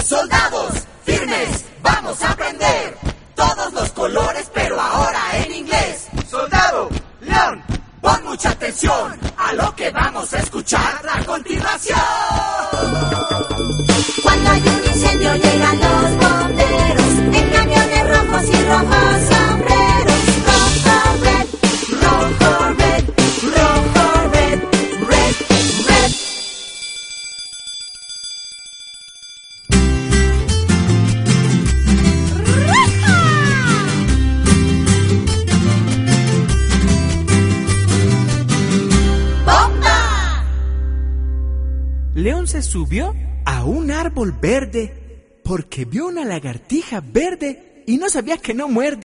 Soldados, firmes, vamos a aprender todos los colores, pero ahora en inglés. Soldado, león, pon mucha atención a lo que vamos a escuchar a continuación. Cuando hay un incendio llegan los bomberos en camiones rojos y rojos sombreros. Rojo, red, rojo, red, rojo, red, red, red. ¡Bomba! León se subió a un árbol verde porque vio una lagartija verde y no sabía que no muerde.